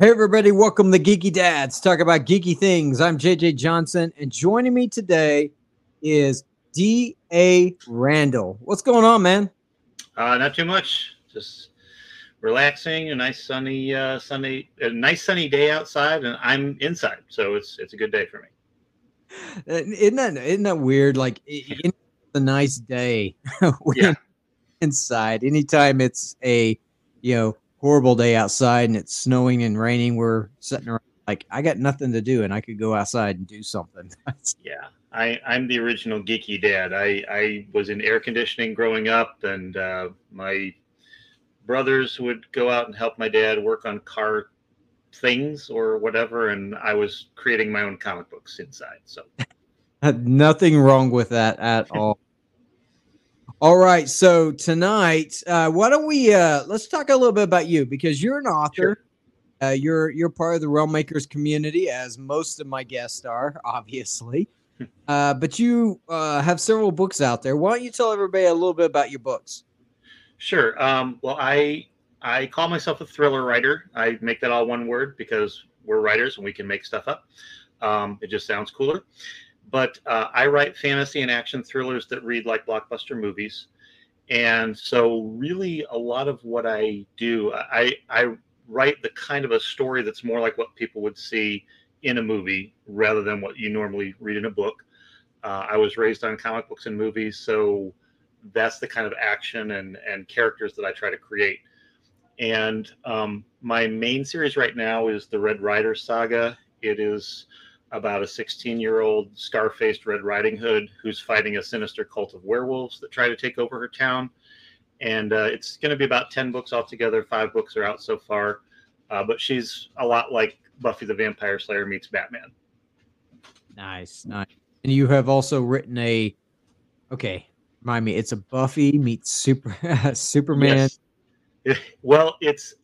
Hey everybody, welcome to Geeky Dads. Talk about geeky things. I'm JJ Johnson, and joining me today is D.A. Randall. What's going on, man? Not too much. Just relaxing. A nice sunny day outside, and I'm inside, so it's a good day for me. Isn't that weird? Like it's a nice day when Yeah, inside. Anytime it's a horrible day outside and it's snowing and raining, we're sitting around like I got nothing to do and I could go outside and do something. yeah. I'm the original geeky dad. I was in air conditioning growing up, and my brothers would go out and help my dad work on car things or whatever, and I was creating my own comic books inside. So Nothing wrong with that at all. All right, so tonight, why don't we let's talk a little bit about you because you're an author. Sure. You're part of the Realm Makers community, as most of my guests are, obviously. But you have several books out there. Why don't you tell everybody a little bit about your books? Sure. Well, I call myself a thriller writer. I make that all one word because we're writers and we can make stuff up. It just sounds cooler. But I write fantasy and action thrillers that read like blockbuster movies. And so really a lot of what I do, I write the kind of a story that's more like what people would see in a movie rather than what you normally read in a book. I was raised on comic books and movies, so that's the kind of action and characters that I try to create. And my main series right now is the Red Rider saga. It is about a 16-year-old scar-faced Red Riding Hood who's fighting a sinister cult of werewolves that try to take over her town. And it's going to be about 10 books altogether. 5 books are out so far. But she's a lot like Buffy the Vampire Slayer meets Batman. Nice. And you have also written remind me, it's a Buffy meets Superman. Yes. Well, it's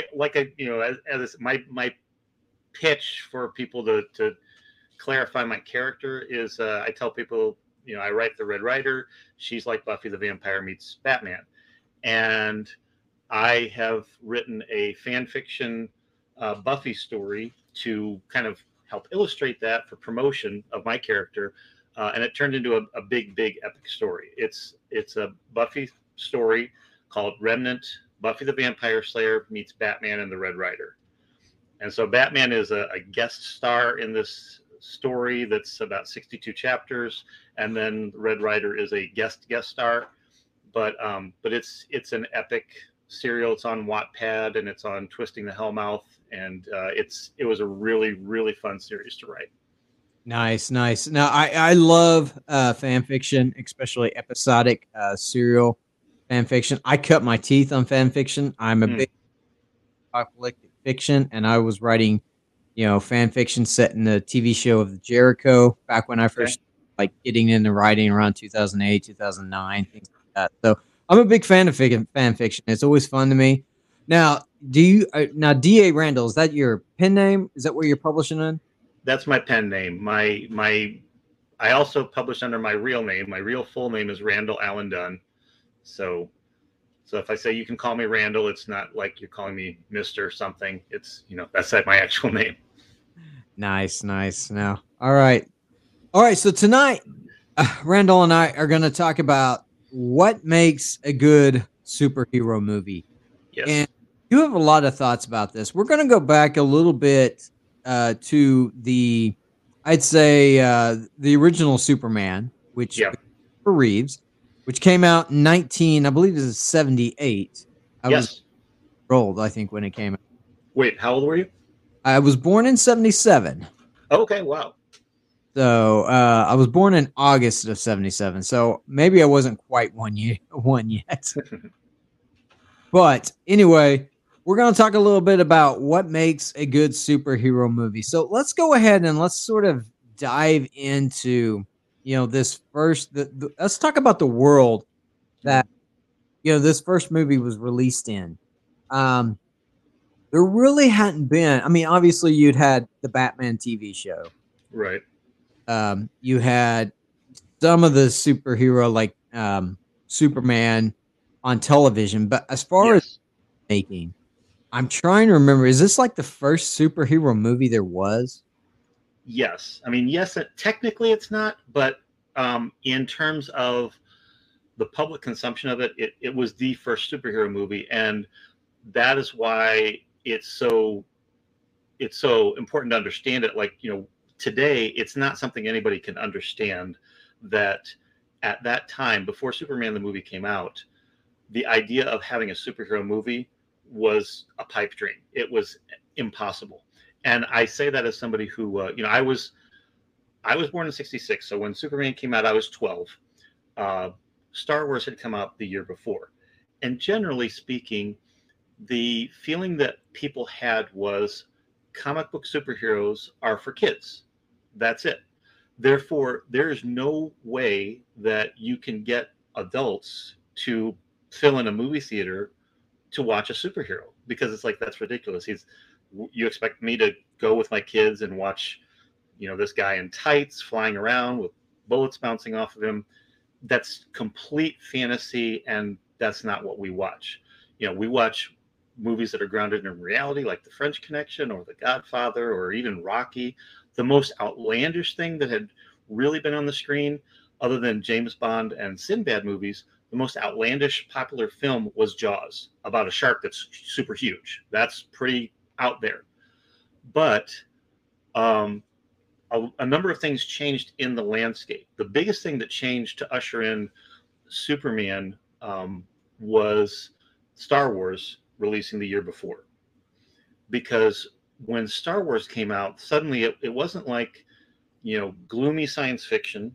as my pitch for people to clarify my character is I tell people, I write the Red Rider. She's like Buffy the Vampire meets Batman. And I have written a fan fiction Buffy story to kind of help illustrate that for promotion of my character. And it turned into a big epic story. It's a Buffy story called Remnant, Buffy the Vampire Slayer meets Batman and the Red Rider. And so Batman is a guest star in this story that's about 62 chapters, and then Red Rider is a guest star. But it's an epic serial. It's on Wattpad and it's on Twisting the Hellmouth, and it was a really fun series to write. Nice. Now I love fan fiction, especially episodic serial fan fiction. I cut my teeth on fan fiction. I'm a big apocalyptic fiction, and I was writing fan fiction set in the TV show of the Jericho back when I first getting into writing around 2008, 2009, things like that. So I'm a big fan of fan fiction. It's always fun to me. Now, D.A. Randall, is that your pen name? Is that where you're publishing in? That's my pen name. I also publish under my real name. My real full name is Randall Allen Dunn. So if I say you can call me Randall, it's not like you're calling me Mr. something. It's that's like my actual name. Nice. Now, all right. So tonight, Randall and I are going to talk about what makes a good superhero movie. Yes. And you have a lot of thoughts about this. We're going to go back a little bit to the original Superman, which for Reeves, which came out in I believe it was 78. I was old, I think, when it came out. Wait, how old were you? I was born in 77. Okay, wow. So I was born in August of 77. So maybe I wasn't quite one yet. But anyway, we're going to talk a little bit about what makes a good superhero movie. So let's go ahead and let's sort of dive into, this first, let's talk about the world that, this first movie was released in. There really hadn't been, obviously you'd had the Batman TV show. Right. You had some of the superhero like Superman on television, but as far as making, I'm trying to remember. Is this like the first superhero movie there was? Yes, I mean, yes, technically it's not, but in terms of the public consumption of it, it was the first superhero movie, and that is why it's so important to understand it. Like, today it's not something anybody can understand, that at that time, before Superman the movie came out, the idea of having a superhero movie was a pipe dream. It was impossible. And I say that as somebody who, I was born in '66, so when Superman came out, I was 12. Star Wars had come out the year before, and generally speaking, the feeling that people had was comic book superheroes are for kids. That's it. Therefore, there is no way that you can get adults to fill in a movie theater to watch a superhero, because it's like, that's ridiculous. You expect me to go with my kids and watch, this guy in tights flying around with bullets bouncing off of him? That's complete fantasy, and that's not what we watch. We watch movies that are grounded in reality, like The French Connection or The Godfather or even Rocky. The most outlandish thing that had really been on the screen, other than James Bond and Sinbad movies, the most outlandish popular film was Jaws, about a shark that's super huge. That's pretty out there. But a number of things changed in the landscape. The biggest thing that changed to usher in Superman was Star Wars releasing the year before. Because when Star Wars came out, suddenly it wasn't like, gloomy science fiction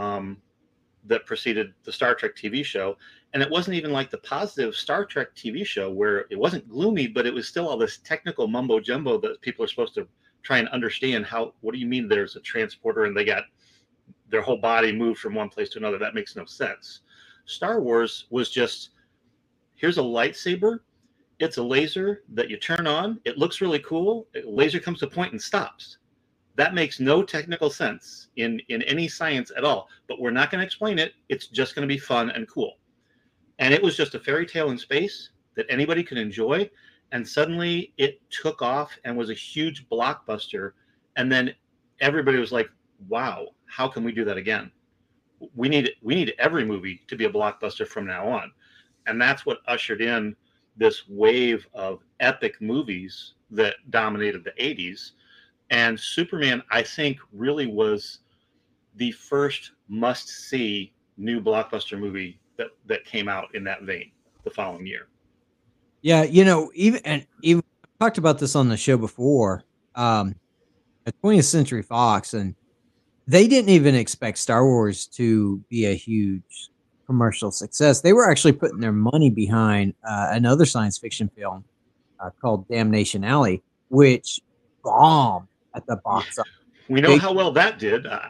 that preceded the Star Trek TV show. And it wasn't even like the positive Star Trek TV show, where it wasn't gloomy, but it was still all this technical mumbo jumbo that people are supposed to try and understand. What do you mean there's a transporter and they got their whole body moved from one place to another? That makes no sense. Star Wars was just, here's a lightsaber. It's a laser that you turn on. It looks really cool. A laser comes to a point and stops. That makes no technical sense in any science at all, but we're not going to explain it. It's just going to be fun and cool. And it was just a fairy tale in space that anybody could enjoy. And suddenly it took off and was a huge blockbuster. And then everybody was like, wow, how can we do that again? We need every movie to be a blockbuster from now on. And that's what ushered in this wave of epic movies that dominated the 80s. And Superman, I think, really was the first must-see new blockbuster movie that came out in that vein the following year. Yeah, even talked about this on the show before. At 20th Century Fox, and they didn't even expect Star Wars to be a huge commercial success. They were actually putting their money behind another science fiction film called Damnation Alley, which bombed at the box office. We know how well that did. I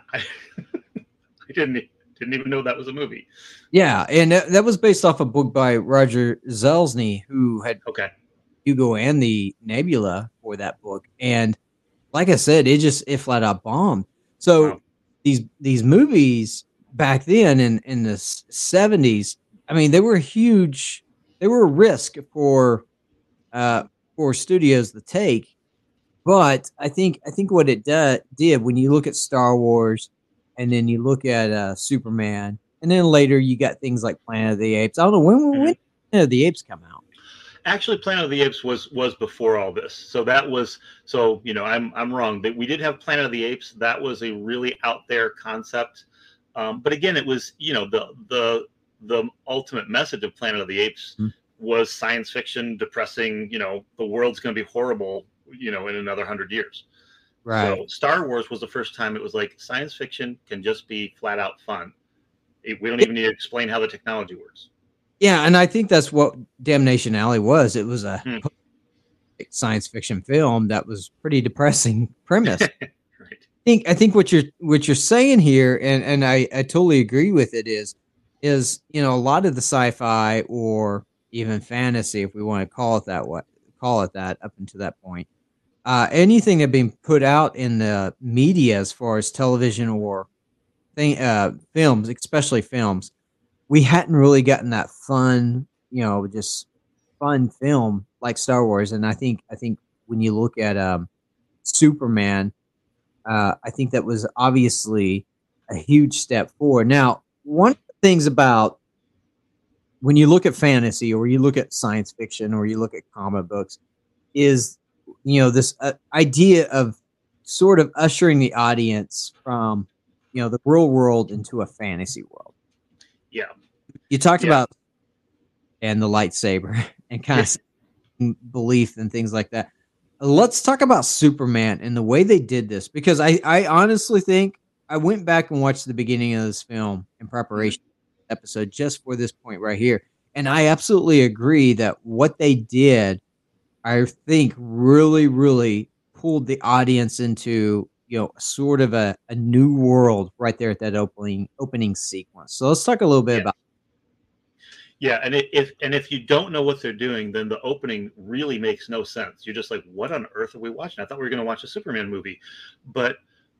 didn't even know that was a movie. Yeah, and that was based off a book by Roger Zelazny, who had Hugo and the Nebula for that book. And like I said, it flat out bombed. So these movies back then in the 70s, I mean, they were huge. They were a risk for studios to take. But I think what it did, when you look at Star Wars, and then you look at Superman, and then later you got things like Planet of the Apes. I don't know, when Planet of the Apes come out? Actually, Planet of the Apes was before all this. So that was, I'm wrong. We did have Planet of the Apes. That was a really out there concept. But again, it was, the ultimate message of Planet of the Apes was science fiction, depressing, the world's going to be horrible, in another 100 years. Right. So Star Wars was the first time it was like, science fiction can just be flat out fun. We don't even need to explain how the technology works. Yeah, and I think that's what Damnation Alley was. It was a science fiction film that was pretty depressing premise. Right. I think what you're saying here, and I totally agree with it, is a lot of the sci-fi or even fantasy, if we want to call it that up until that point, anything that being put out in the media as far as television or films, especially films, we hadn't really gotten that fun, just fun film like Star Wars, and I think when you look at Superman, I think that was obviously a huge step forward. Now, one of the things about when you look at fantasy or you look at science fiction or you look at comic books is, this idea of sort of ushering the audience from, the real world into a fantasy world. Yeah. You talked Yeah. about and the lightsaber and kind of belief and things like that. Let's talk about Superman and the way they did this, because I honestly think I went back and watched the beginning of this film in preparation episode just for this point right here. And I absolutely agree that what they did, I think really, really pulled the audience into, sort of a new world right there at that opening sequence. So let's talk a little bit about. Yeah, and if you don't know what they're doing, then the opening really makes no sense. You're just like, what on earth are we watching? I thought we were going to watch a Superman movie, but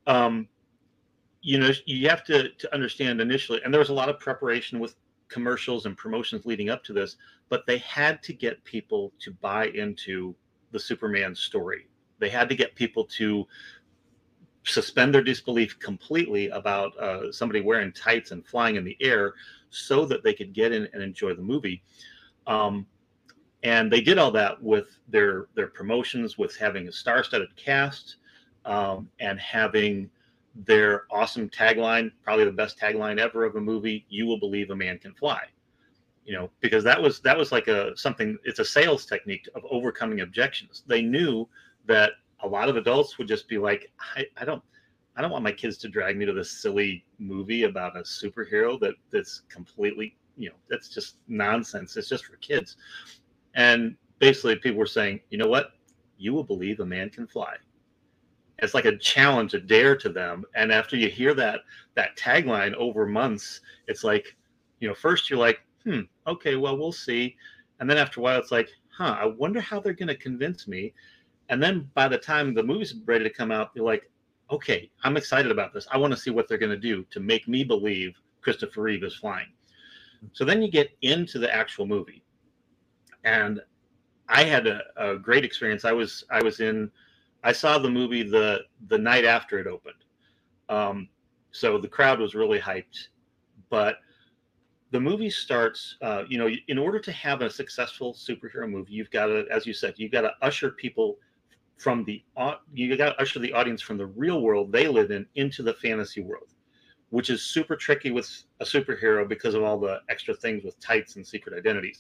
you have to understand initially, and there was a lot of preparation with commercials and promotions leading up to this, but they had to get people to buy into the Superman story. They had to get people to suspend their disbelief completely about somebody wearing tights and flying in the air so that they could get in and enjoy the movie. And they did all that with their promotions, with having a star-studded cast, and having their awesome tagline, probably the best tagline ever of a movie, "You will believe a man can fly." Because that was like something, it's a sales technique of overcoming objections. They knew that a lot of adults would just be like, I don't want my kids to drag me to this silly movie about a superhero that's completely, that's just nonsense. It's just for kids. And basically people were saying, you know what? You will believe a man can fly. It's like a challenge, a dare to them. And after you hear that tagline over months, it's like, first you're like, okay, well, we'll see. And then after a while, it's like, I wonder how they're going to convince me. And then by the time the movie's ready to come out, you're like, okay, I'm excited about this. I want to see what they're going to do to make me believe Christopher Reeve is flying. So then you get into the actual movie. And I had a great experience. I saw the movie the night after it opened. So the crowd was really hyped. But the movie starts, in order to have a successful superhero movie, you've got to, as you said, you've got to usher people you got to usher the audience from the real world they live in into the fantasy world, which is super tricky with a superhero because of all the extra things with tights and secret identities.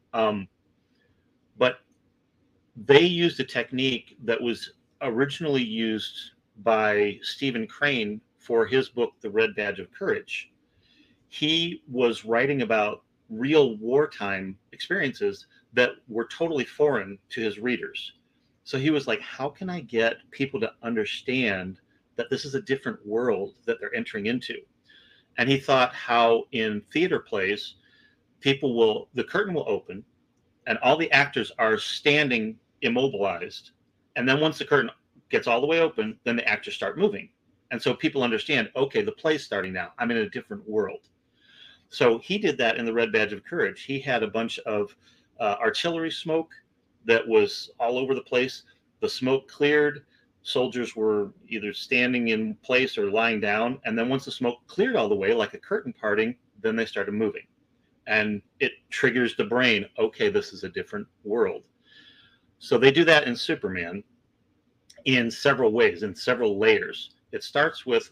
But they used a technique that was originally used by Stephen Crane for his book, The Red Badge of Courage. He was writing about real wartime experiences that were totally foreign to his readers. So he was like, how can I get people to understand that this is a different world that they're entering into? And he thought how in theater plays, the curtain will open and all the actors are standing immobilized. And then once the curtain gets all the way open, then the actors start moving. And so people understand, okay, the play's starting now. I'm in a different world. So he did that in The Red Badge of Courage. He had a bunch of artillery smoke that was all over the place. The smoke cleared. Soldiers were either standing in place or lying down. And then once the smoke cleared all the way, like a curtain parting, then they started moving. And it triggers the brain. Okay, this is a different world. So they do that in Superman in several ways, in several layers. It starts with,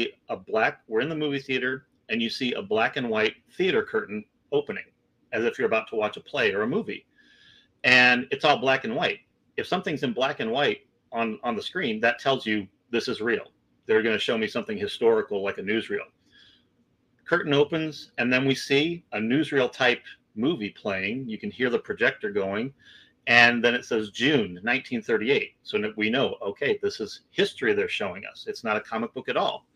we're in the movie theater, and you see a black and white theater curtain opening as if you're about to watch a play or a movie. And it's all black and white. If something's in black and white on the screen, that tells you this is real. They're going to show me something historical like a newsreel. Curtain opens, and then we see a newsreel type movie playing. You can hear the projector going. And then it says June 1938. So we know, okay, this is history they're showing us. It's not a comic book at all.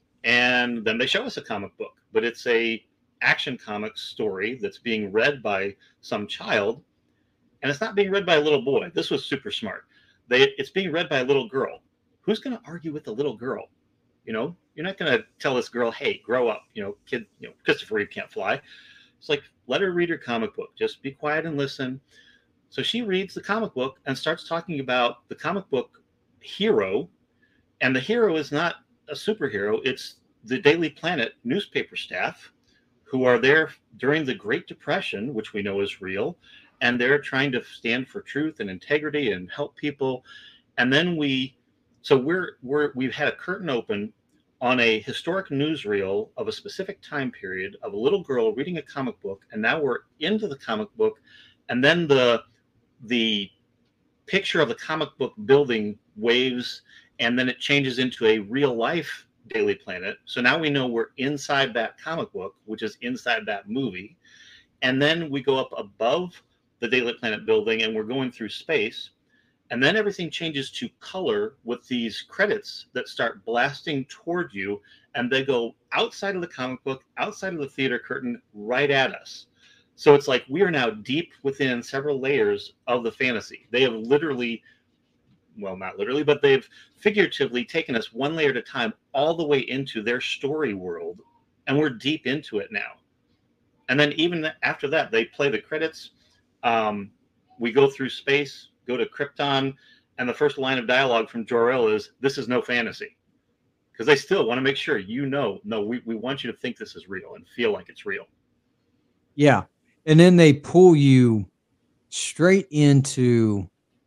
And then they show us a comic book, but it's a action comic story that's being read by some child. And it's not being read by a little boy. This was super smart. It's being read by a little girl. Who's going to argue with the little girl? You're not going to tell this girl, hey, grow up, Christopher Reeve can't fly. It's like, let her read her comic book. Just be quiet and listen. So she reads the comic book and starts talking about the comic book hero. And the hero is not a superhero. It's the Daily Planet newspaper staff who are there during the Great Depression, which we know is real. And they're trying to stand for truth and integrity and help people. And then we've had a curtain open on a historic newsreel of a specific time period of a little girl reading a comic book, and now we're into the comic book, and then the picture of the comic book building waves, and then it changes into a real life Daily Planet. So now we know we're inside that comic book, which is inside that movie, and then we go up above the Daily Planet building, and we're going through space. And then everything changes to color with these credits that start blasting toward you, and they go outside of the comic book, outside of the theater curtain, right at us. So it's like we are now deep within several layers of the fantasy. They have literally, well, not literally, but they've figuratively taken us one layer at a time all the way into their story world, and we're deep into it now. And then even after that, they play the credits. We go through space, go to Krypton, and the first line of dialogue from Jor-El is, "This is no fantasy." Because they still want to make sure we want you to think this is real and feel like it's real. Yeah. And then they pull you straight into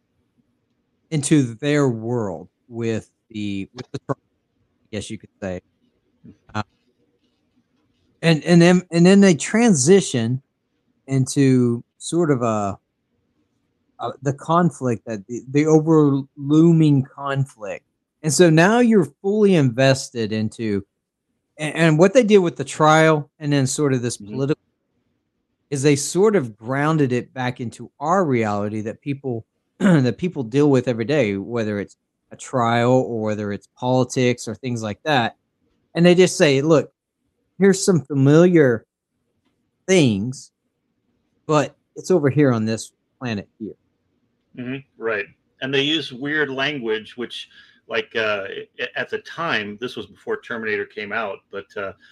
their world with the I guess you could say. And then they transition into sort of the conflict, that the over looming conflict. And so now you're fully invested into, and what they did with the trial and then sort of this political is they sort of grounded it back into our reality that people that people deal with every day, whether it's a trial or whether it's politics or things like that. And they just say, look, here's some familiar things, but it's over here on this planet here. Right. And they use weird language, which, like, at the time, this was before Terminator came out, but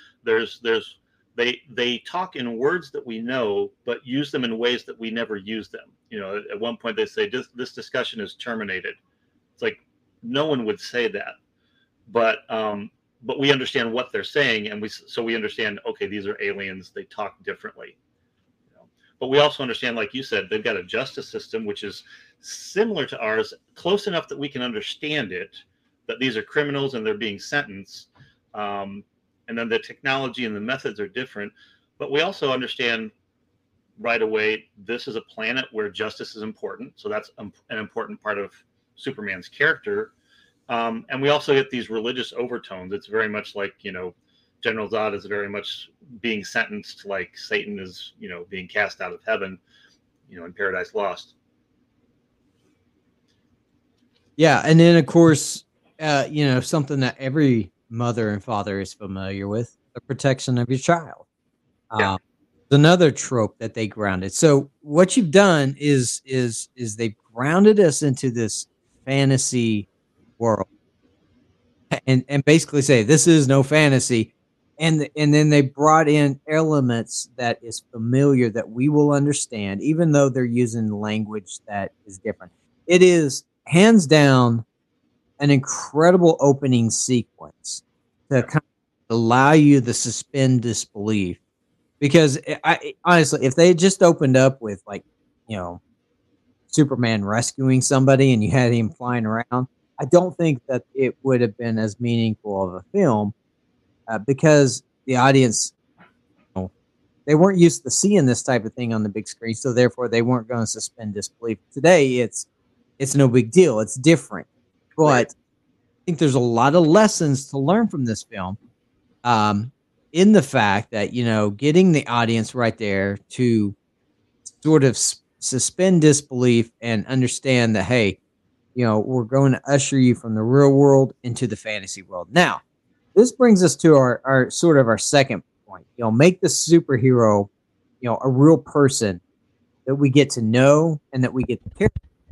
they talk in words that we know, but use them in ways that we never use them. You know, at one point they say this discussion is terminated. It's like no one would say that, but we understand what they're saying, and we understand. Okay, these are aliens. They talk differently. But we also understand, like you said, they've got a justice system which is similar to ours, close enough that we can understand it, that these are criminals and they're being sentenced. And then the technology and the methods are different. But we also understand right away, this is a planet where justice is important. So that's an important part of Superman's character. And we also get these religious overtones. It's very much like, General Zod is very much being sentenced like Satan is, being cast out of heaven, in Paradise Lost. Yeah. And then, of course, something that every mother and father is familiar with, the protection of your child. Yeah. Another trope that they grounded. So what you've done is they've grounded us into this fantasy world and basically say, this is no fantasy. And then they brought in elements that is familiar, that we will understand, even though they're using language that is different. It is hands down an incredible opening sequence to kind of allow you to suspend disbelief. Because honestly, if they had just opened up with Superman rescuing somebody and you had him flying around, I don't think that it would have been as meaningful of a film. Because the audience, they weren't used to seeing this type of thing on the big screen, so therefore they weren't going to suspend disbelief. Today, it's no big deal. It's different. But right. I think there's a lot of lessons to learn from this film, in the fact that, getting the audience right there to sort of suspend disbelief and understand that, hey, we're going to usher you from the real world into the fantasy world. Now, this brings us to our sort of our second point. Make the superhero, a real person that we get to know and that we get to care.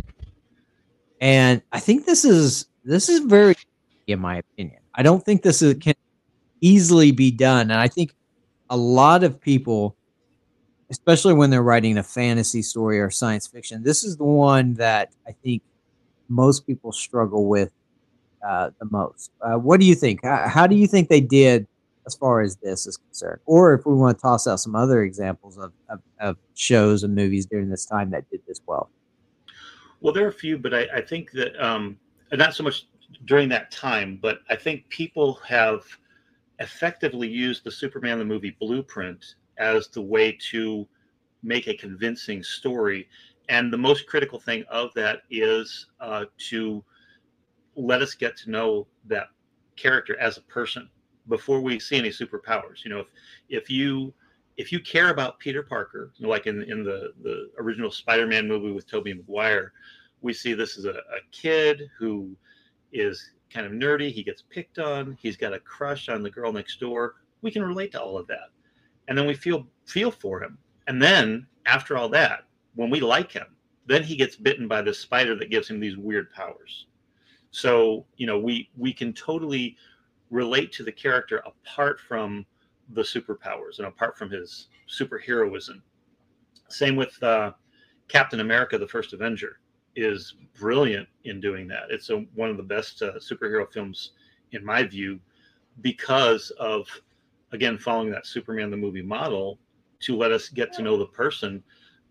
And I think this is very, in my opinion. I don't think can easily be done. And I think a lot of people especially when they're writing a fantasy story or science fiction. This is the one that I think most people struggle with the most. What do you think? How do you think they did as far as this is concerned? Or if we want to toss out some other examples of shows and movies during this time that did this well. Well, there are a few, but I think that not so much during that time, but I think people have effectively used the Superman the movie blueprint as the way to make a convincing story. And the most critical thing of that is to let us get to know that character as a person before we see any superpowers. You know, if you care about Peter Parker, like in the original Spider-Man movie with Tobey Maguire, we see this as a kid who is kind of nerdy. He gets picked on. He's got a crush on the girl next door. We can relate to all of that, and then we feel for him. And then after all that, when we like him, then he gets bitten by this spider that gives him these weird powers. So, you know, we can totally relate to the character apart from the superpowers and apart from his superheroism. Same with Captain America, the First Avenger, is brilliant in doing that. It's one of the best superhero films, in my view, because of, again, following that Superman the movie model to let us get to know the person.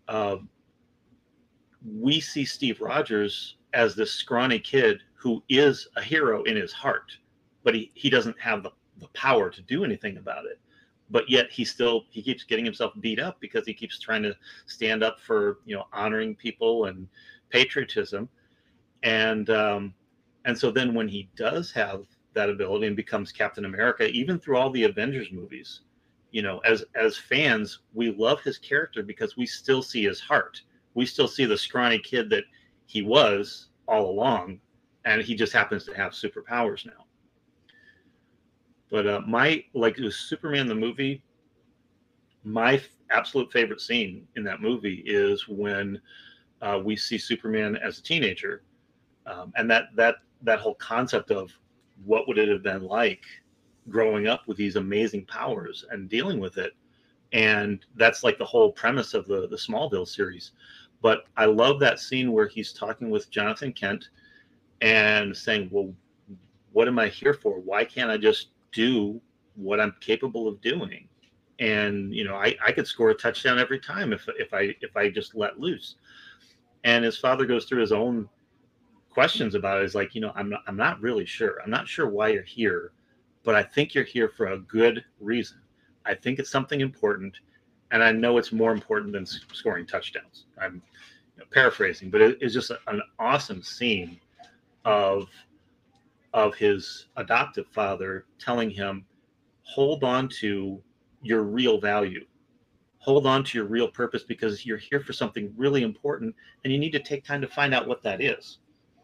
We see Steve Rogers as this scrawny kid who is a hero in his heart, but he doesn't have the power to do anything about it. But yet he keeps getting himself beat up because he keeps trying to stand up for, you know, honoring people and patriotism. And so then when he does have that ability and becomes Captain America, even through all the Avengers movies, you know, as fans, we love his character because we still see his heart. We still see the scrawny kid that he was all along, and he just happens to have superpowers now. But it was Superman the movie, my absolute favorite scene in that movie is when we see Superman as a teenager, and that whole concept of what would it have been like growing up with these amazing powers and dealing with it. And that's like the whole premise of the Smallville series. But I love that scene where he's talking with Jonathan Kent and saying, well, what am I here for? Why can't I just do what I'm capable of doing? And, you know, I could score a touchdown every time if I just let loose. And his father goes through his own questions about it. He's like, you know, I'm not really sure. I'm not sure why you're here, but I think you're here for a good reason. I think it's something important, and I know it's more important than scoring touchdowns. I'm paraphrasing, but it's just an awesome scene of his adoptive father telling him, hold on to your real value. Hold on to your real purpose because you're here for something really important, and you need to take time to find out what that is.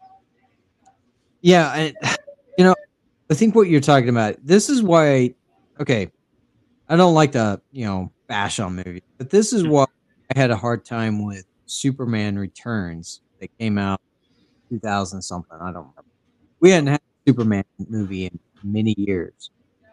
Yeah, and you know, I think what you're talking about, this is why, okay, I don't like to, you know, bash on movies, but this is why I had a hard time with Superman Returns that came out 2000 something. I don't remember. We hadn't had a Superman movie in many years.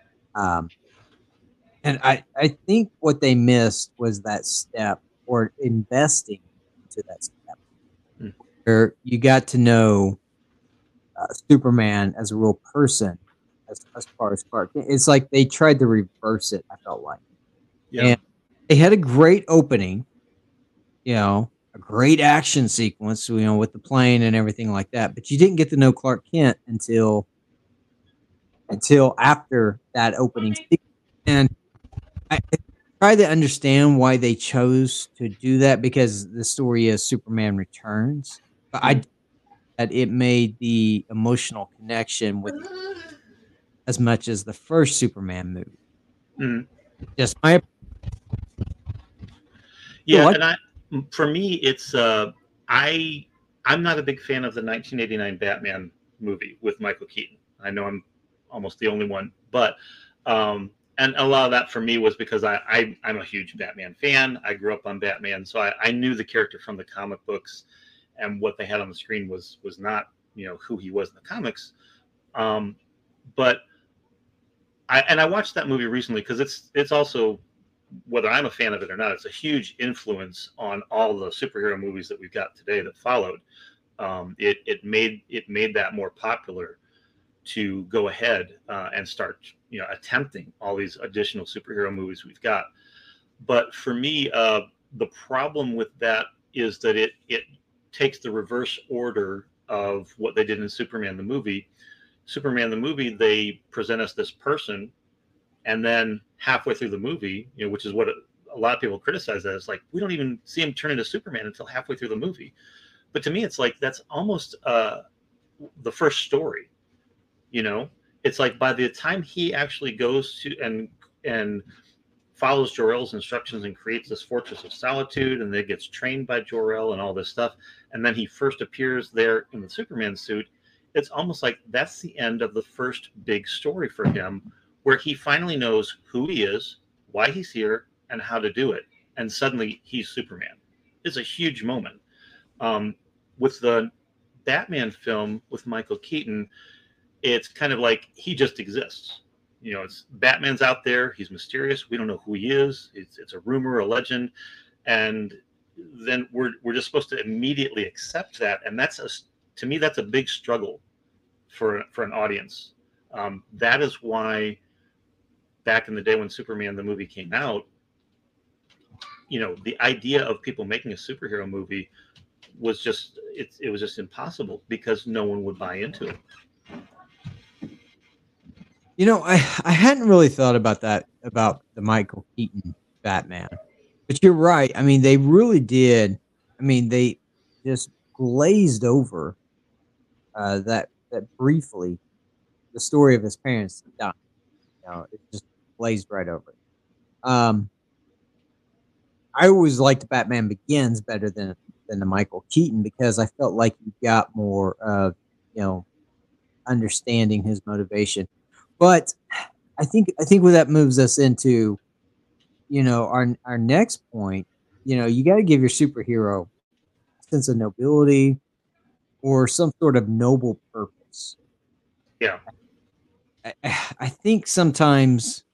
And I think what they missed was that step, or investing into that step, where you got to know Superman as a real person, as far as Clark. It's like they tried to reverse it, I felt like. Yeah. And they had a great opening, you know, a great action sequence, you know, with the plane and everything like that. But you didn't get to know Clark Kent until after that opening sequence. And I try to understand why they chose to do that, because the story is Superman Returns. But that it made the emotional connection with as much as the first Superman movie. Mm-hmm. Just my for me, it's I'm not a big fan of the 1989 Batman movie with Michael Keaton. I know I'm almost the only one, but and a lot of that for me was because I'm a huge Batman fan. I grew up on Batman, so I knew the character from the comic books, and what they had on the screen was not, you know, who he was in the comics. But I watched that movie recently because it's also whether I'm a fan of it or not, it's a huge influence on all the superhero movies that we've got today that followed. It made that more popular to go ahead and start, attempting all these additional superhero movies we've got. But for me, the problem with that is that it takes the reverse order of what they did in Superman the movie. Superman the movie, they present us this person, and then halfway through the movie, which is what a lot of people criticize as, like, we don't even see him turn into Superman until halfway through the movie. But to me, it's like that's almost the first story. It's like by the time he actually goes to and follows Jor-El's instructions and creates this Fortress of Solitude, and then gets trained by Jor-El and all this stuff, and then he first appears there in the Superman suit, it's almost like that's the end of the first big story for him, where he finally knows who he is, why he's here, and how to do it. And suddenly he's Superman. It's a huge moment. With the Batman film with Michael Keaton, it's kind of like he just exists. It's Batman's out there. He's mysterious. We don't know who he is. It's a rumor, a legend. And then we're just supposed to immediately accept that. And to me, that's a big struggle for an audience. That is why back in the day when Superman the movie came out, the idea of people making a superhero movie was just it was just impossible because no one would buy into it. I hadn't really thought about that, about the Michael Keaton Batman, but you're right. I mean, they really did. I mean, they just glazed over that briefly the story of his parents dying. It just glazed right over it. I always liked Batman Begins better than the Michael Keaton, because I felt like you got more of understanding his motivation. But I think where that moves us into our next point. You got to give your superhero a sense of nobility or some sort of noble purpose. Yeah, I think sometimes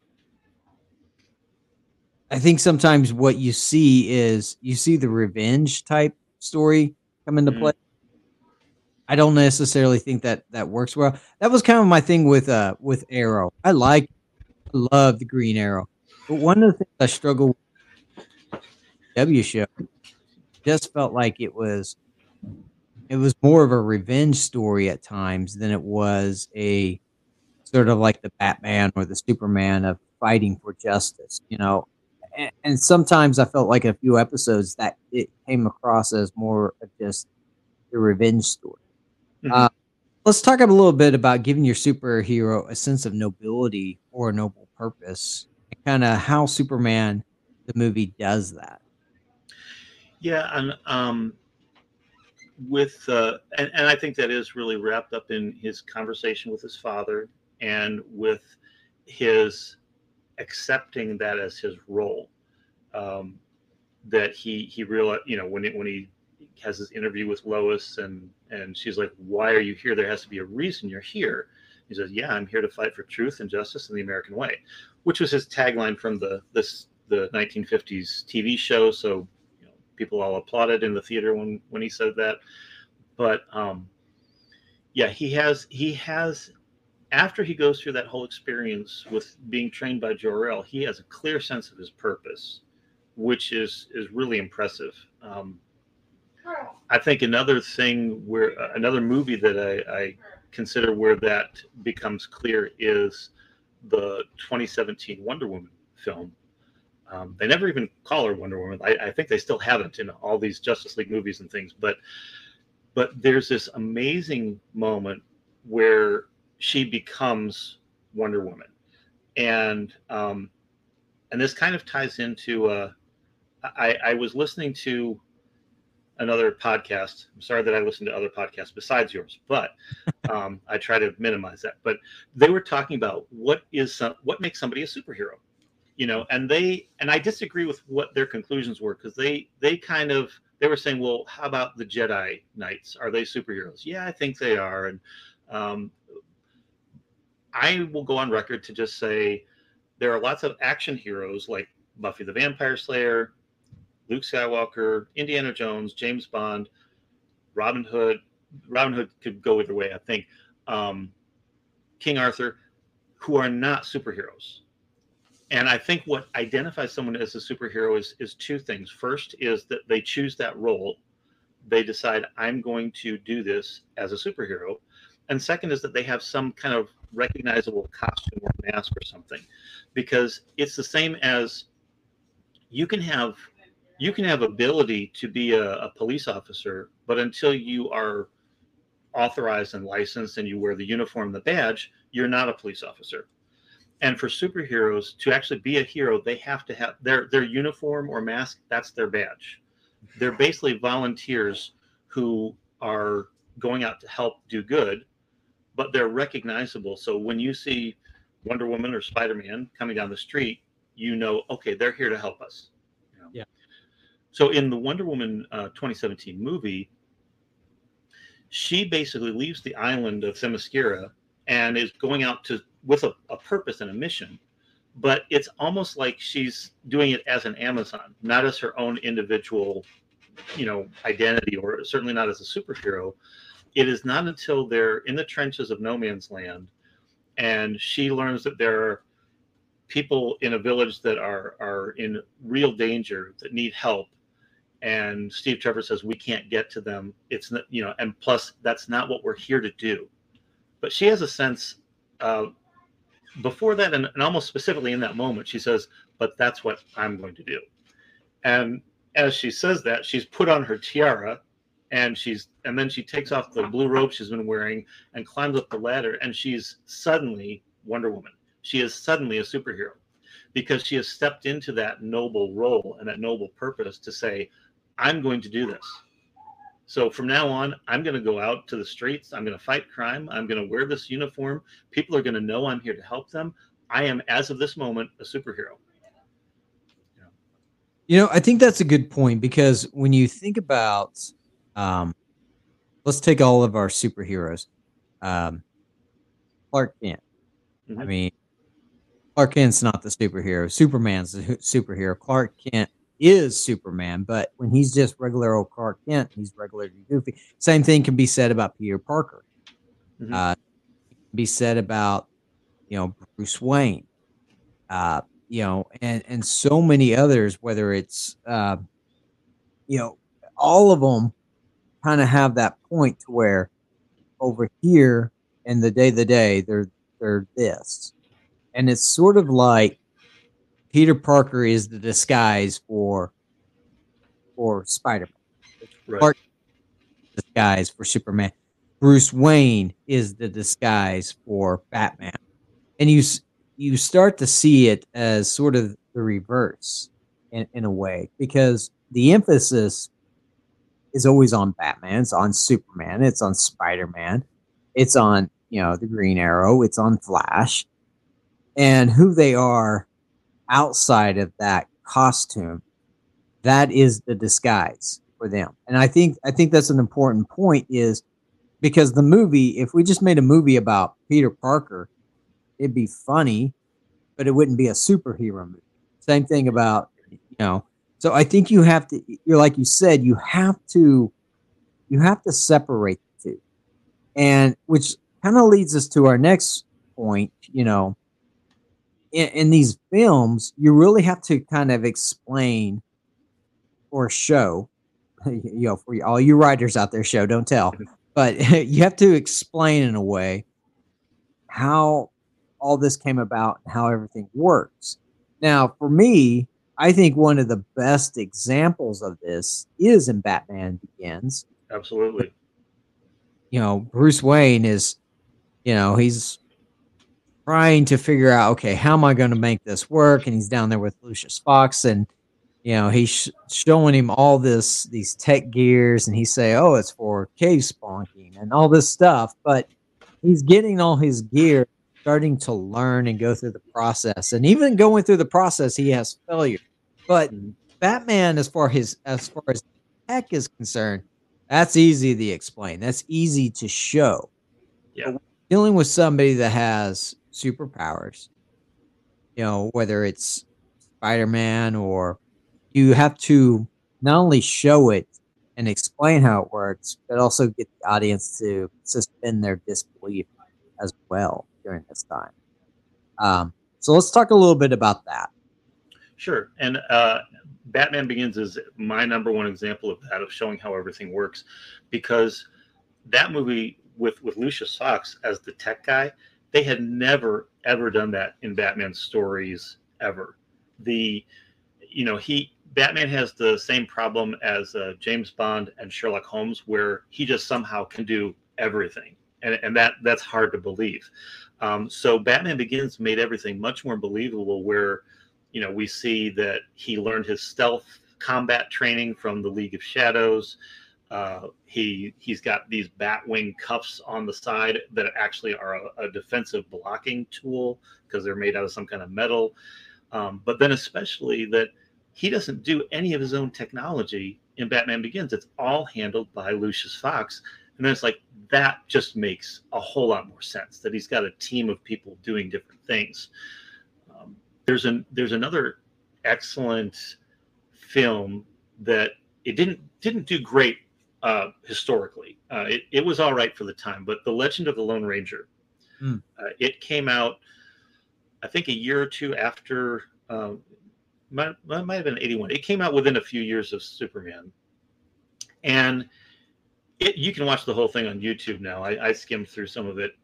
what you see is the revenge type story come into play. I don't necessarily think that works well. That was kind of my thing with Arrow. I love the Green Arrow, but one of the things I struggle with the W show just felt like it was more of a revenge story at times than it was a sort of like the Batman or the Superman of fighting for justice, and sometimes I felt like a few episodes that it came across as more of just the revenge story. Let's talk a little bit about giving your superhero a sense of nobility or a noble purpose, and kind of how Superman the movie does that. Yeah, and and I think that is really wrapped up in his conversation with his father, and with his accepting that as his role. That he realized, when he has this interview with Lois, and she's like, "Why are you here? There has to be a reason you're here." He says, "Yeah, I'm here to fight for truth and justice in the American way," which was his tagline from the 1950s TV show. So people all applauded in the theater when he said that. But yeah, he has after he goes through that whole experience with being trained by Jor-El, he has a clear sense of his purpose, which is really impressive. I think another movie that I consider where that becomes clear is the 2017 Wonder Woman film. They never even call her Wonder Woman. I think they still haven't in all these Justice League movies and things. But there's this amazing moment where she becomes Wonder Woman, and this kind of ties into. I was listening to another podcast. I'm sorry that I listen to other podcasts besides yours, but I try to minimize that. But they were talking about what makes somebody a superhero, and I disagree with what their conclusions were, because they were saying, well, how about the Jedi Knights? Are they superheroes? Yeah, I think they are, and I will go on record to just say there are lots of action heroes like Buffy the Vampire Slayer, Luke Skywalker, Indiana Jones, James Bond, Robin Hood. Robin Hood could go either way, I think. King Arthur, who are not superheroes. And I think what identifies someone as a superhero is two things. First is that they choose that role. They decide, I'm going to do this as a superhero. And second is that they have some kind of recognizable costume or mask or something. Because it's the same as you can have ability to be a police officer, but until you are authorized and licensed and you wear the uniform, the badge, you're not a police officer. And for superheroes to actually be a hero, they have to have their uniform or mask. That's their badge. They're basically volunteers who are going out to help do good, but they're recognizable. So when you see Wonder Woman or Spider-Man coming down the street, you know, okay, they're here to help us. You know? Yeah. So in the Wonder Woman 2017 movie, she basically leaves the island of Themyscira and is going out with a purpose and a mission. But it's almost like she's doing it as an Amazon, not as her own individual, identity, or certainly not as a superhero. It is not until they're in the trenches of no man's land and she learns that there are people in a village that are in real danger, that need help. And Steve Trevor says, we can't get to them. It's not, and plus that's not what we're here to do. But she has a sense before that, and almost specifically in that moment, she says, but that's what I'm going to do. And as she says that, she's put on her tiara and then she takes off the blue robe she's been wearing and climbs up the ladder, and she's suddenly Wonder Woman. She is suddenly a superhero because she has stepped into that noble role and that noble purpose to say, I'm going to do this. So from now on, I'm going to go out to the streets. I'm going to fight crime. I'm going to wear this uniform. People are going to know I'm here to help them. I am, as of this moment, a superhero. I think that's a good point, because when you think about, let's take all of our superheroes. Clark Kent. Mm-hmm. I mean, Clark Kent's not the superhero. Superman's the superhero. Clark Kent is Superman, but when he's just regular old Clark Kent, he's regularly goofy. Same thing can be said about Peter Parker. Mm-hmm. Can be said about, Bruce Wayne. And so many others, whether it's, all of them kind of have that point to where over here in the day, they're this. And it's sort of like Peter Parker is the disguise for Spider-Man. Right. Clark disguise for Superman. Bruce Wayne is the disguise for Batman. And you start to see it as sort of the reverse in a way, because the emphasis is always on Batman, it's on Superman, it's on Spider-Man, it's on, the Green Arrow, it's on Flash, and who they are outside of that costume, that is the disguise for them. And I think that's an important point, is because the movie, if we just made a movie about Peter Parker, it'd be funny, but it wouldn't be a superhero movie. Same thing about, so I think you have to, like you said, you have to separate the two. And which kind of leads us to our next point, in these films, you really have to kind of explain or show, for all you writers out there, show, don't tell, but you have to explain in a way how all this came about and how everything works. Now, for me, I think one of the best examples of this is in Batman Begins. Absolutely. Bruce Wayne is, he's trying to figure out, okay, how am I going to make this work? And he's down there with Lucius Fox, and he's showing him all these tech gears, and he say, oh, it's for cave spelunking and all this stuff. But he's getting all his gear, starting to learn and go through the process. And even going through the process, he has failure. But Batman, as far as tech is concerned, that's easy to explain. That's easy to show. Yeah. Dealing with somebody that has superpowers, whether it's Spider-Man, or you have to not only show it and explain how it works, but also get the audience to suspend their disbelief as well during this time. So let's talk a little bit about that. Sure. And Batman Begins is my number one example of that, of showing how everything works, because that movie with Lucius Fox as the tech guy, they had never ever done that in Batman stories ever. Batman has the same problem as James Bond and Sherlock Holmes, where he just somehow can do everything, and that's hard to believe. So Batman Begins made everything much more believable, where we see that he learned his stealth combat training from the League of Shadows. He's got these Batwing cuffs on the side that actually are a defensive blocking tool because they're made out of some kind of metal. But then especially that he doesn't do any of his own technology in Batman Begins. It's all handled by Lucius Fox. And then it's like, that just makes a whole lot more sense, that he's got a team of people doing different things. There's another excellent film that it didn't do great historically. It was all right for the time, but The Legend of the Lone Ranger. It came out, I think, a year or two after. Might have been 81. It came out within a few years of Superman, and you can watch the whole thing on YouTube now. I skimmed through some of it.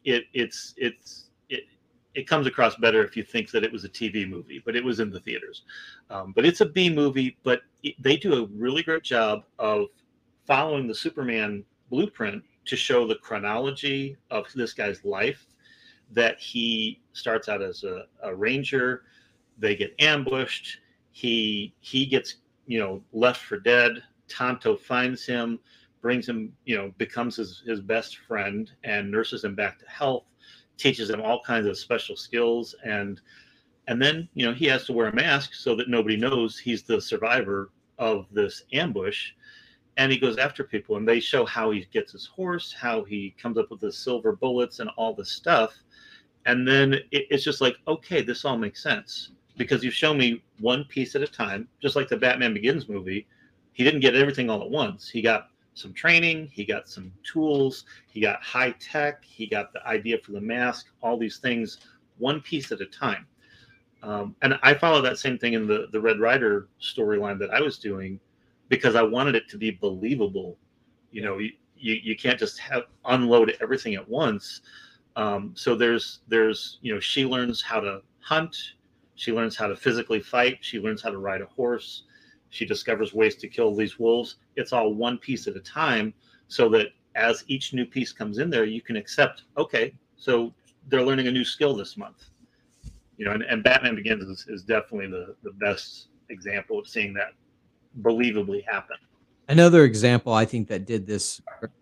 It comes across better if you think that it was a TV movie, but it was in the theaters. But it's a B movie, but they do a really great job of following the Superman blueprint to show the chronology of this guy's life, that he starts out as a ranger. They get ambushed. He gets, left for dead. Tonto finds him, brings him, becomes his best friend and nurses him back to health, teaches him all kinds of special skills. And then, he has to wear a mask so that nobody knows he's the survivor of this ambush. And he goes after people, and they show how he gets his horse, how he comes up with the silver bullets and all this stuff. And then it's just like, okay, this all makes sense, because you've shown me one piece at a time, just like the Batman Begins movie. He didn't get everything all at once. He got some training, he got some tools, he got high tech, he got the idea for the mask, all these things, one piece at a time. And I follow that same thing in the Red Rider storyline that I was doing, because I wanted it to be believable. You can't just unload everything at once. So there's she learns how to hunt, she learns how to physically fight, she learns how to ride a horse, she discovers ways to kill these wolves. It's all one piece at a time, so that as each new piece comes in there, you can accept, okay, so they're learning a new skill this month. And Batman Begins is definitely the best example of seeing that believably happen. Another example I think that did this,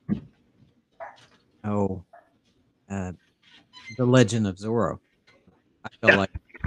The Legend of Zorro. I felt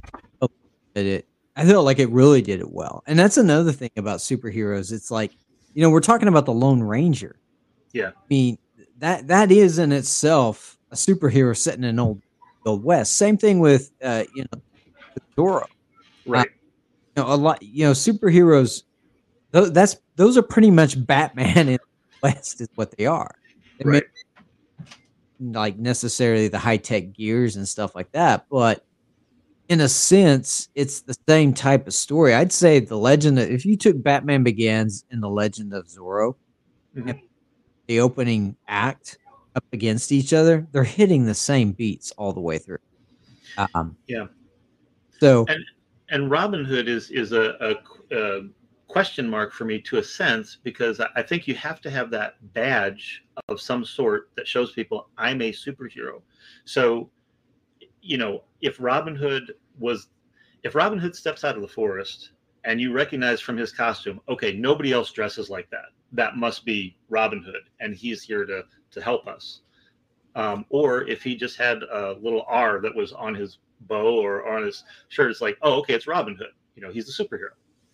like it really did it well. And that's another thing about superheroes. It's like, we're talking about the Lone Ranger. Yeah. I mean, that is in itself a superhero set in an old West. Same thing with Zorro. Right. A lot, superheroes, those are pretty much Batman in the West is what they are. They right. Like necessarily the high-tech gears and stuff like that, but in a sense, it's the same type of story. I'd say if you took Batman Begins and The Legend of Zorro, and the opening act up against each other, they're hitting the same beats all the way through. Yeah. So and Robin Hood is a question mark for me to a sense, because I think you have to have that badge of some sort that shows people I'm a superhero. So, if Robin Hood steps out of the forest and you recognize from his costume, okay, nobody else dresses like that, that must be Robin Hood, and he's here to help us. Or if he just had a little R that was on his bow or on his shirt, it's like, oh, okay, it's Robin Hood. He's a superhero.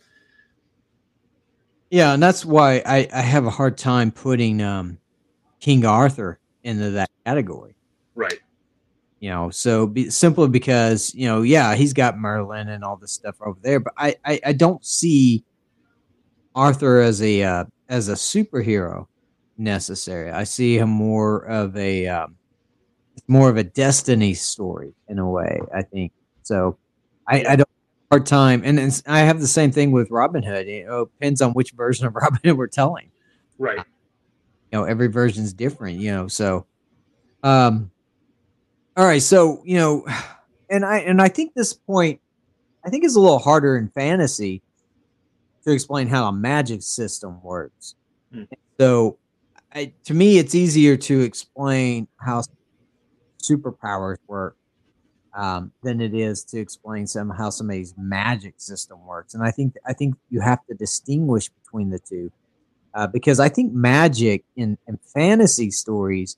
Yeah, and that's why I have a hard time putting King Arthur into that category. Right. So simply because yeah, he's got Merlin and all this stuff over there, but I don't see Arthur as a superhero necessary. I see him more of a destiny story in a way, I think. So I don't have a hard time, and I have the same thing with Robin Hood. It depends on which version of Robin Hood we're telling. Right. Every version's different. So all right, so and I think this point I think is a little harder in fantasy to explain how a magic system works. So to me, it's easier to explain how superpowers work than it is to explain how somebody's magic system works. And I think you have to distinguish between the two because I think magic in fantasy stories,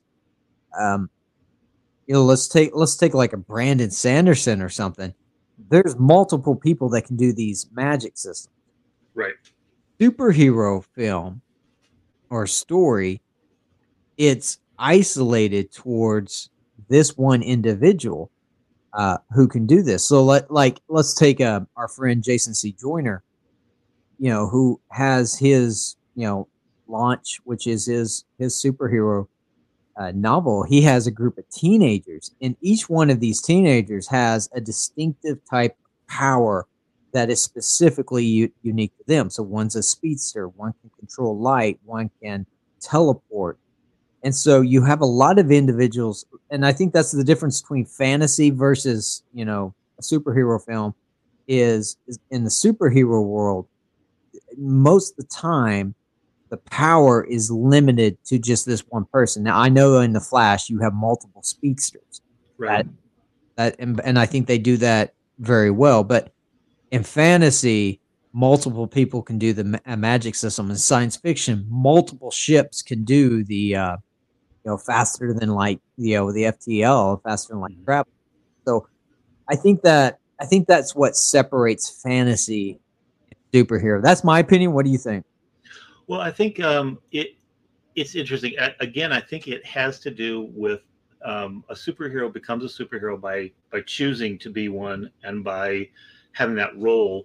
let's take like a Brandon Sanderson or something. There's multiple people that can do these magic systems. Right. Superhero film or story, it's isolated towards this one individual who can do this. So let's take our friend Jason C. Joyner, who has his Launch, which is his superhero novel. He has a group of teenagers, and each one of these teenagers has a distinctive type of power that is specifically unique to them. So one's a speedster, one can control light, one can teleport. And so you have a lot of individuals, and I think that's the difference between fantasy versus, a superhero film is in the superhero world, most of the time, the power is limited to just this one person. Now, I know in The Flash, you have multiple speedsters. Right. And I think they do that very well. But in fantasy, multiple people can do the magic system. In science fiction, multiple ships can do the faster than light, the FTL, faster than light travel. So I think that's what separates fantasy and superhero. That's my opinion. What do you think? Well, I think it's interesting. Again, I think it has to do with a superhero becomes a superhero by choosing to be one and by having that role.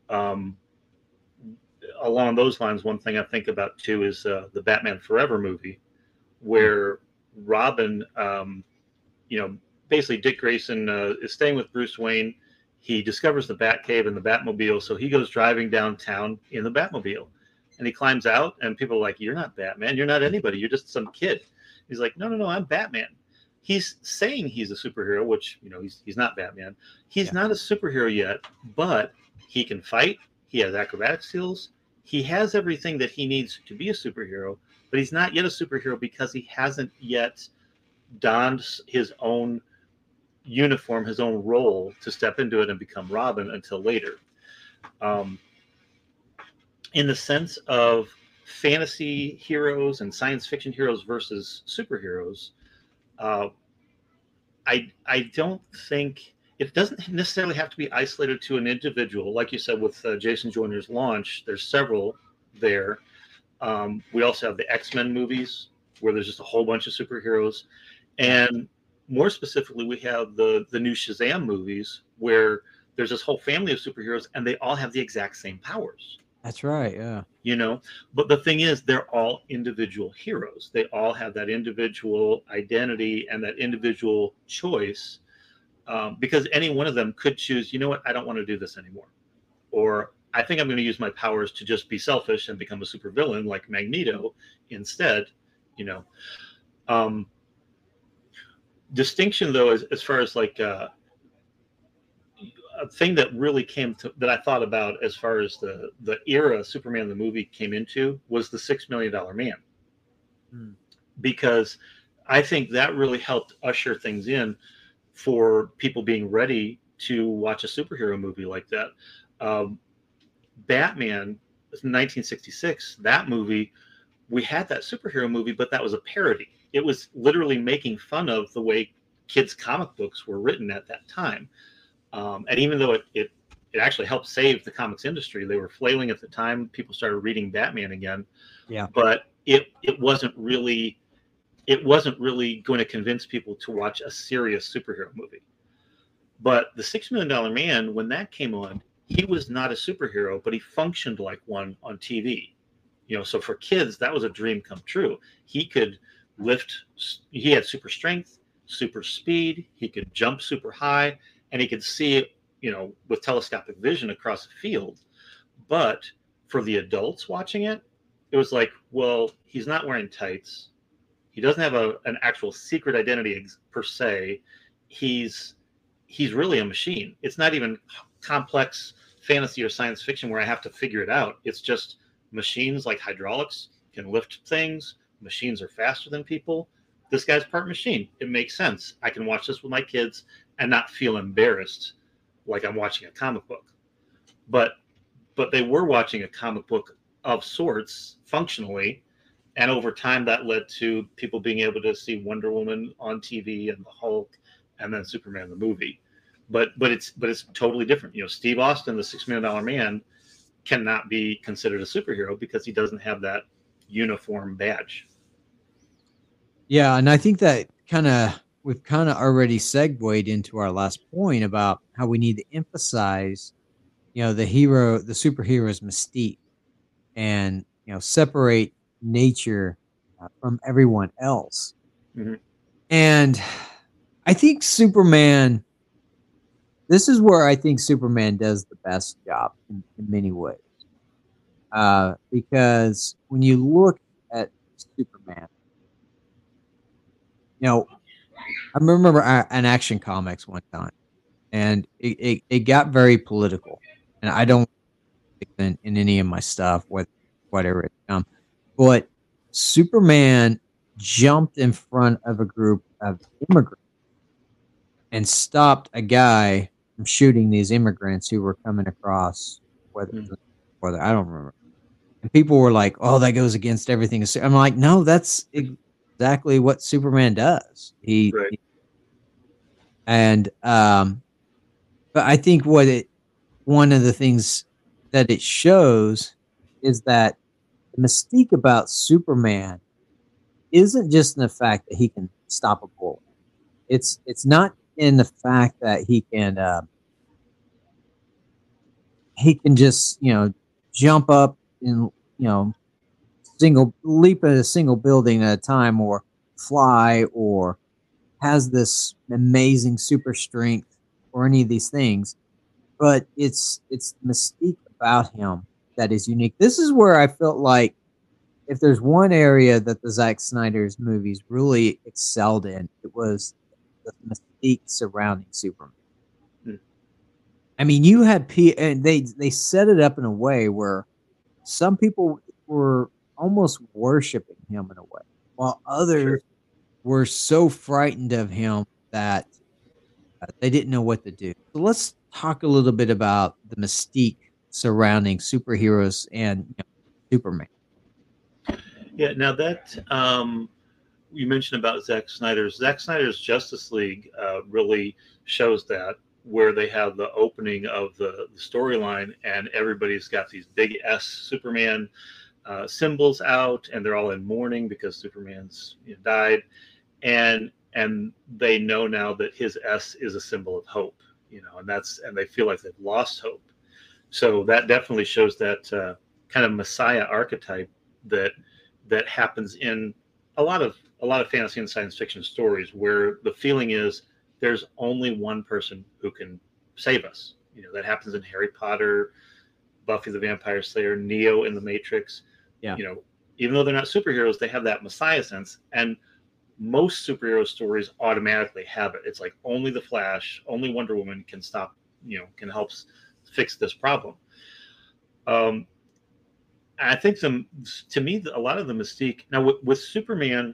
Along those lines, one thing I think about too is the Batman Forever movie, where Robin, basically Dick Grayson is staying with Bruce Wayne. He discovers the Batcave and the Batmobile, so he goes driving downtown in the Batmobile. And he climbs out, and people are like, "You're not Batman. You're not anybody. You're just some kid." He's like, "No, I'm Batman." He's saying he's a superhero, which he's not Batman. He's not a superhero yet, but he can fight. He has acrobatic skills. He has everything that he needs to be a superhero, but he's not yet a superhero because he hasn't yet donned his own uniform, his own role to step into it and become Robin until later. In the sense of fantasy heroes and science fiction heroes versus superheroes, I don't think it doesn't necessarily have to be isolated to an individual. Like you said, with Jason Joyner's Launch, there's several there. We also have the X-Men movies where there's just a whole bunch of superheroes. And more specifically, we have the new Shazam movies where there's this whole family of superheroes and they all have the exact same powers. That's right. Yeah. But the thing is, they're all individual heroes. They all have that individual identity and that individual choice, because any one of them could choose, I don't want to do this anymore. Or I think I'm going to use my powers to just be selfish and become a supervillain like Magneto instead, distinction, though, as far as like a thing that really that I thought about as far as the era Superman the movie came into was the $6 Million Man. Because I think that really helped usher things in for people being ready to watch a superhero movie like that. Batman, 1966, that movie, we had that superhero movie, but that was a parody. It was literally making fun of the way kids' comic books were written at that time. And even though it actually helped save the comics industry, they were flailing at the time. People started reading Batman again. Yeah. But it wasn't really it wasn't really going to convince people to watch a serious superhero movie. But the $6 Million Man, when that came on, he was not a superhero, but he functioned like one on TV. So for kids, that was a dream come true. He could lift, he had super strength, super speed, he could jump super high, and he could see, with telescopic vision across the field. But for the adults watching it, it was like, well, he's not wearing tights. He doesn't have an actual secret identity per se. He's really a machine. It's not even complex fantasy or science fiction where I have to figure it out. It's just machines like hydraulics can lift things. Machines are faster than people. This guy's part machine. It makes sense. I can watch this with my kids and not feel embarrassed like I'm watching a comic book. But they were watching a comic book of sorts functionally, and over time that led to people being able to see Wonder Woman on TV and the Hulk and then Superman the movie. But it's totally different. Steve Austin, the $6 Million Man, cannot be considered a superhero because he doesn't have that uniform badge. Yeah, and I think that we've kind of already segued into our last point about how we need to emphasize, the superhero's mystique, and separate nature from everyone else. Mm-hmm. And I think Superman. This is where I think Superman does the best job in many ways. Because when you look at Superman, I remember an Action Comics one time, and it got very political. And I don't in any of my stuff, whatever it's but Superman jumped in front of a group of immigrants and stopped a guy from shooting these immigrants who were coming across, whether I don't remember. And people were like, "Oh, that goes against everything." I'm like, "No, that's exactly what Superman does." Right. But I think one of the things that it shows is that the mystique about Superman isn't just in the fact that he can stop a bullet. It's not in the fact that he can just jump up and leap at a single building at a time, or fly, or has this amazing super strength, or any of these things. But it's the mystique about him that is unique. This is where I felt like if there's one area that the Zack Snyder's movies really excelled in, it was the mystique surrounding Superman. I mean, you had and they set it up in a way where some people were almost worshiping him in a way, while others were so frightened of him that they didn't know what to do. So let's talk a little bit about the mystique surrounding superheroes and Superman. Yeah. Now that you mentioned about Zack Snyder's Justice League really shows that, where they have the opening of the storyline and everybody's got these big S Superman symbols out, and they're all in mourning because Superman's died, and they know now that his S is a symbol of hope, and they feel like they've lost hope. So that definitely shows that kind of Messiah archetype that happens in a lot of fantasy and science fiction stories, where the feeling is there's only one person who can save us. That happens in Harry Potter, Buffy the Vampire Slayer, Neo in the Matrix. Yeah. Even though they're not superheroes, they have that Messiah sense. And most superhero stories automatically have it. It's like only the Flash, only Wonder Woman can stop, can help fix this problem. I think to me, a lot of the mystique now with Superman,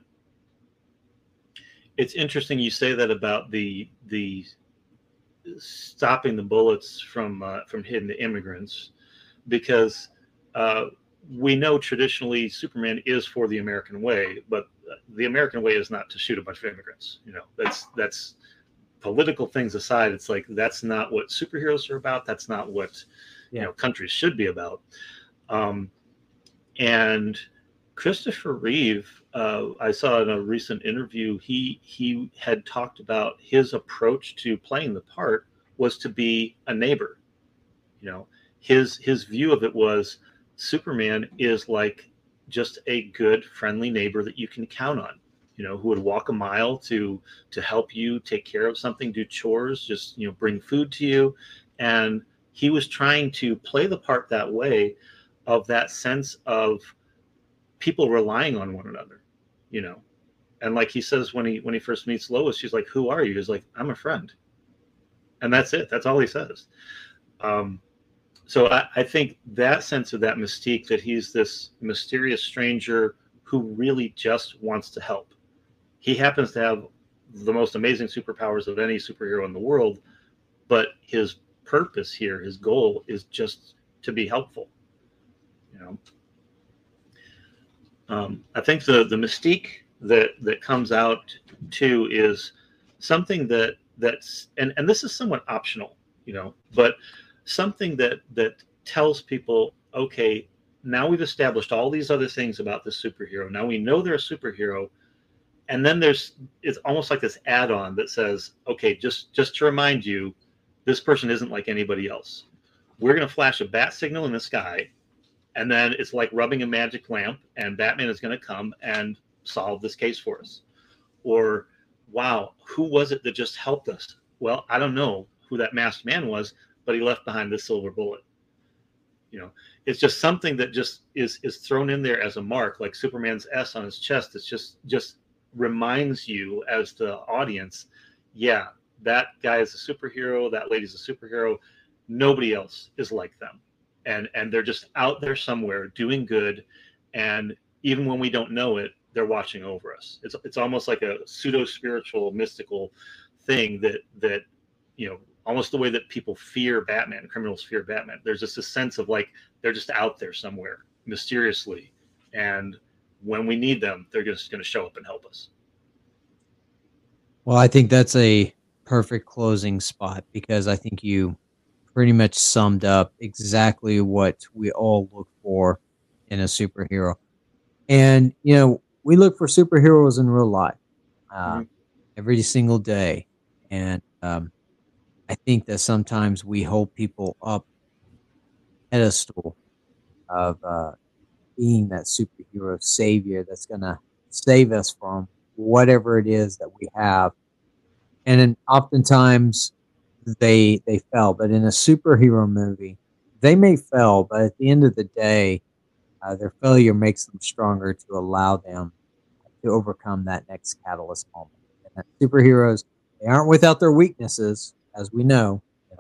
it's interesting you say that about the stopping the bullets from hitting the immigrants, because we know traditionally Superman is for the American way, but the American way is not to shoot a bunch of immigrants. That's political things aside. It's like that's not what superheroes are about. That's not what countries should be about. And Christopher Reeve I saw in a recent interview, he had talked about his approach to playing the part was to be a neighbor. You know, his view of it was Superman is like just a good, friendly neighbor that you can count on. You know, who would walk a mile to help you take care of something, do chores, just bring food to you, and he was trying to play the part that way, of that sense of people relying on one another. And like he says when he first meets Lois, she's like, "Who are you?" He's like, "I'm a friend," and that's it. That's all he says. So I think that sense of that mystique, that he's this mysterious stranger who really just wants to help. He happens to have the most amazing superpowers of any superhero in the world, but his purpose here, his goal, is just to be helpful. I think the mystique that comes out too is something that's and this is somewhat optional, but something that tells people, okay, now we've established all these other things about this superhero. Now we know they're a superhero, and then it's almost like this add-on that says, okay, just to remind you, this person isn't like anybody else. We're going to flash a bat signal in the sky, and then it's like rubbing a magic lamp, and Batman is going to come and solve this case for us. Or, wow, who was it that just helped us? Well, I don't know who that masked man was, but he left behind this silver bullet. It's just something that just is thrown in there as a mark, like Superman's S on his chest. It's just reminds you as the audience, yeah, that guy is a superhero, that lady's a superhero. Nobody else is like them. And they're just out there somewhere doing good. And even when we don't know it, they're watching over us. It's almost like a pseudo-spiritual, mystical thing that almost the way that people fear Batman, criminals fear Batman. There's just a sense of like they're just out there somewhere mysteriously, and when we need them, they're just going to show up and help us. Well, I think that's a perfect closing spot, because I think you pretty much summed up exactly what we all look for in a superhero. And, we look for superheroes in real life every single day. And I think that sometimes we hold people up pedestal of being that superhero savior that's going to save us from whatever it is that we have. And then oftentimes they fail. But in a superhero movie, they may fail, but at the end of the day, their failure makes them stronger to allow them to overcome that next catalyst moment. And that superheroes, they aren't without their weaknesses, as we know.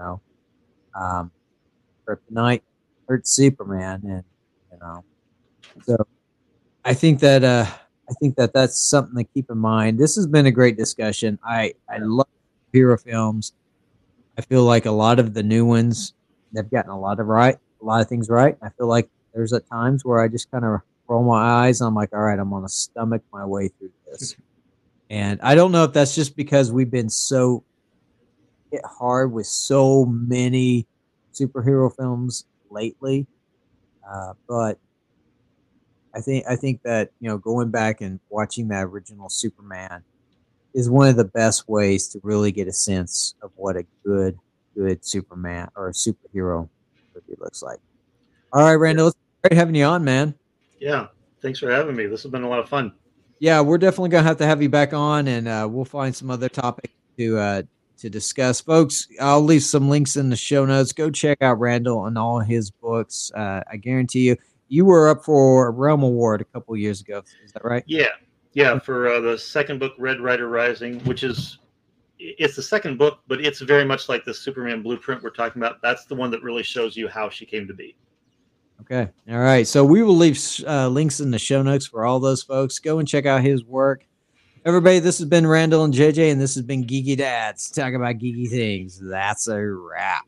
Kryptonite hurts Superman, and so I think that that's something to keep in mind. This has been a great discussion. I love hero films. I feel like a lot of the new ones, they've gotten a lot of things right. I feel like there's at times where I just kind of roll my eyes. I'm like, all right, I'm going to stomach my way through this. And I don't know if that's just because we've been so hit hard with so many superhero films lately, but I think that going back and watching that original Superman is one of the best ways to really get a sense of what a good Superman or a superhero movie looks like. All right, Randall, it's great having you on, man. Yeah, thanks for having me. This has been a lot of fun. Yeah, we're definitely gonna have you back on, and we'll find some other topic to discuss, folks. I'll leave some links in the show notes. Go check out Randall and all his books. I guarantee you were up for a Realm Award a couple years ago. Is that right? Yeah, for the second book, Red Rider Rising, it's the second book, but it's very much like the Superman blueprint we're talking about. That's the one that really shows you how she came to be. Okay. All right. So we will leave links in the show notes for all those folks. Go and check out his work. Everybody, this has been Randall and JJ, and this has been Geeky Dads. Talk about geeky things. That's a wrap.